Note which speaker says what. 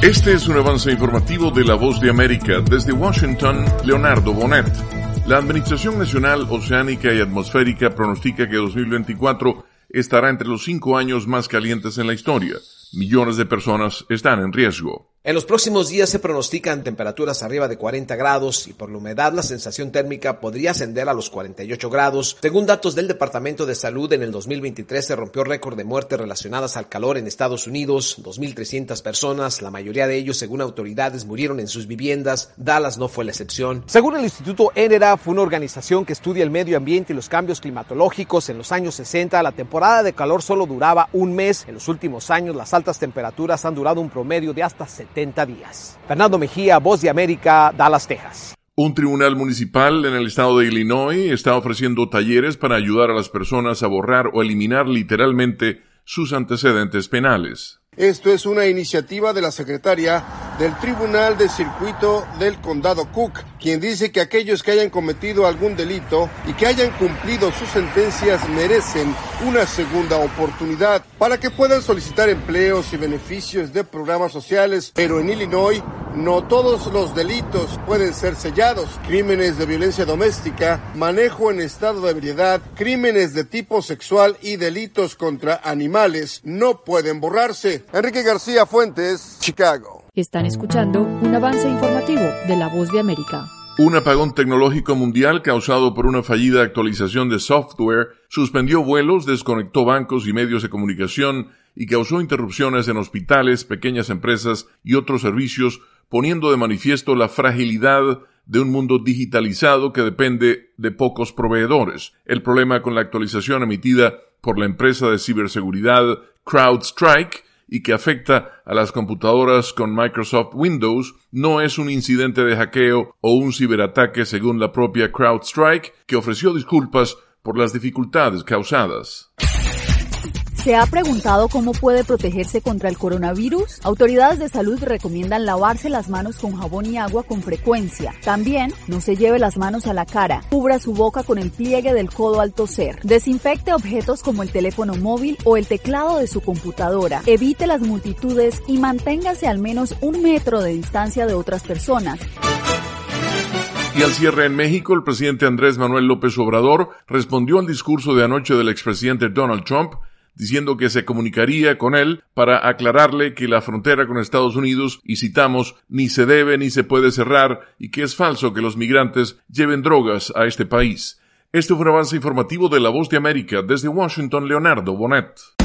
Speaker 1: Este es un avance informativo de La Voz de América. Desde Washington, Leonardo Bonet. La Administración Nacional Oceánica y Atmosférica pronostica que 2024 estará entre los 5 años más calientes en la historia. Millones de personas están en riesgo.
Speaker 2: En los próximos días se pronostican temperaturas arriba de 40 grados y por la humedad la sensación térmica podría ascender a los 48 grados. Según datos del Departamento de Salud, en el 2023 se rompió récord de muertes relacionadas al calor en Estados Unidos, 2.300 personas, la mayoría de ellos, según autoridades, murieron en sus viviendas. Dallas no fue la excepción. Según el Instituto NRA, una organización que estudia el medio ambiente y los cambios climatológicos, en los años 60 la temporada de calor solo duraba un mes. En los últimos años las altas temperaturas han durado un promedio de hasta 70 días. Fernando Mejía, Voz de América, Dallas, Texas.
Speaker 1: Un tribunal municipal en el estado de Illinois está ofreciendo talleres para ayudar a las personas a borrar o eliminar literalmente sus antecedentes penales.
Speaker 3: Esto es una iniciativa de la secretaria del Tribunal de Circuito del Condado Cook, quien dice que aquellos que hayan cometido algún delito y que hayan cumplido sus sentencias merecen una segunda oportunidad para que puedan solicitar empleos y beneficios de programas sociales. Pero en Illinois no todos los delitos pueden ser sellados. Crímenes de violencia doméstica, manejo en estado de ebriedad, crímenes de tipo sexual y delitos contra animales no pueden borrarse. Enrique García Fuentes, Chicago.
Speaker 4: Están escuchando un avance informativo de La Voz de América.
Speaker 1: Un apagón tecnológico mundial causado por una fallida actualización de software suspendió vuelos, desconectó bancos y medios de comunicación y causó interrupciones en hospitales, pequeñas empresas y otros servicios, poniendo de manifiesto la fragilidad de un mundo digitalizado que depende de pocos proveedores. El problema con la actualización emitida por la empresa de ciberseguridad CrowdStrike y que afecta a las computadoras con Microsoft Windows no es un incidente de hackeo o un ciberataque, según la propia CrowdStrike, que ofreció disculpas por las dificultades causadas.
Speaker 4: ¿Se ha preguntado cómo puede protegerse contra el coronavirus? Autoridades de salud recomiendan lavarse las manos con jabón y agua con frecuencia. También, no se lleve las manos a la cara. Cubra su boca con el pliegue del codo al toser. Desinfecte objetos como el teléfono móvil o el teclado de su computadora. Evite las multitudes y manténgase al menos 1 metro de distancia de otras personas.
Speaker 1: Y al cierre en México, el presidente Andrés Manuel López Obrador respondió al discurso de anoche del expresidente Donald Trump, diciendo que se comunicaría con él para aclararle que la frontera con Estados Unidos, y citamos, ni se debe ni se puede cerrar y que es falso que los migrantes lleven drogas a este país. Este fue un avance informativo de La Voz de América. Desde Washington, Leonardo Bonet.